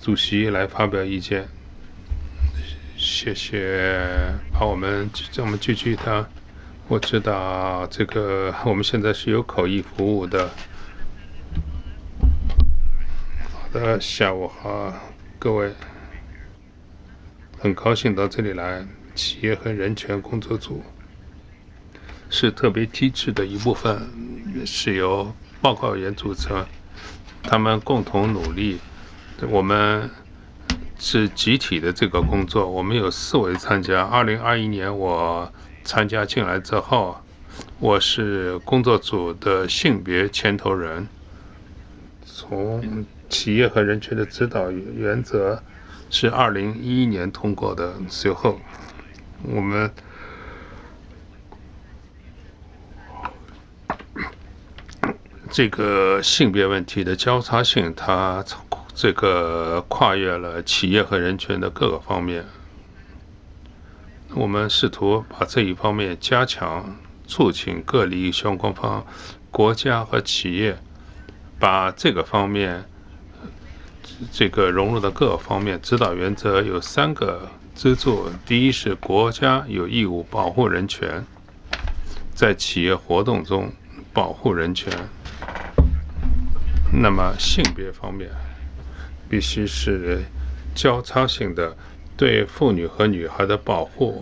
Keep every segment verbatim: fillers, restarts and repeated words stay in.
主席来发表意见。谢谢，把我们让我们继续的。我知道这个我们现在是有口译服务的。好的，下午好，各位，很高兴到这里来。企业和人权工作组是特别机制的一部分，是由报告员组成，他们共同努力。我们是集体的这个工作，我们有四位参加。二零二一年我参加进来之后，我是工作组的性别牵头人。从企业和人权的指导原则是二零一一年通过的，随后我们这个性别问题的交叉性，它这个跨越了企业和人权的各个方面。我们试图把这一方面加强，促请各利益相关方、国家和企业把这个方面这个融入到各个方面。指导原则有三个支柱：第一是国家有义务保护人权，在企业活动中保护人权。那么性别方面必须是交叉性的，对妇女和女孩的保护。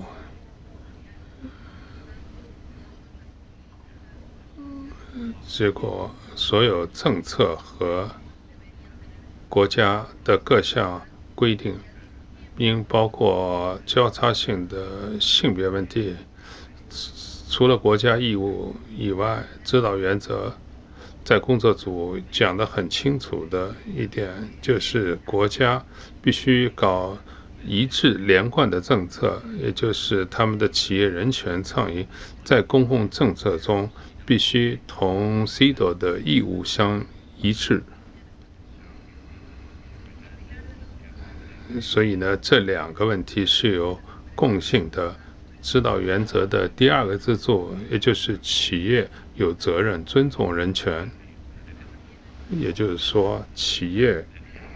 结果所有政策和国家的各项规定应包括交叉性的性别问题。除了国家义务以外，指导原则在工作组讲得很清楚的一点就是，国家必须搞一致连贯的政策，也就是他们的企业人权倡议在公共政策中必须同 C E D O 的义务相一致。所以呢，这两个问题是有共性的。指导原则的第二个支柱，也就是企业有责任尊重人权，也就是说，企业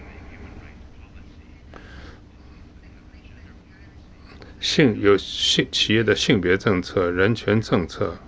性有性企业的性别政策、人权政策，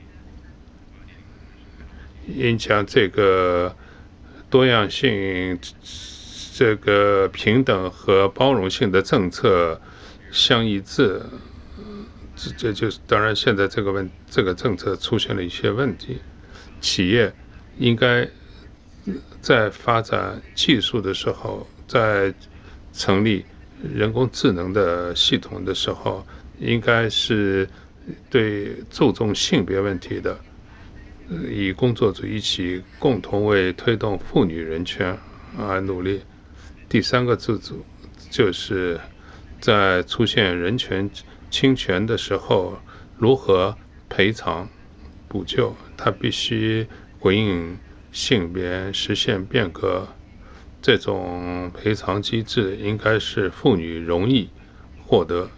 应将这个多样性、这个平等和包容性的政策相一致。这这就是当然，现在这个问这个政策出现了一些问题。企业应该在发展技术的时候，在成立人工智能的系统的时候，应该是对注重性别问题的，以工作组一起共同为推动妇女人权而努力。第三个支柱就是在出现人权侵权的时候，如何赔偿补救，它必须回应性别，实现变革。这种赔偿机制应该是妇女容易获得。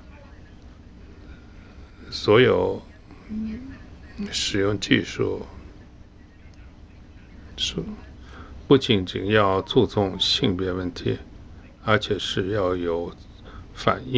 所有使用技术不仅仅要注重性别问题，而且是要有反应。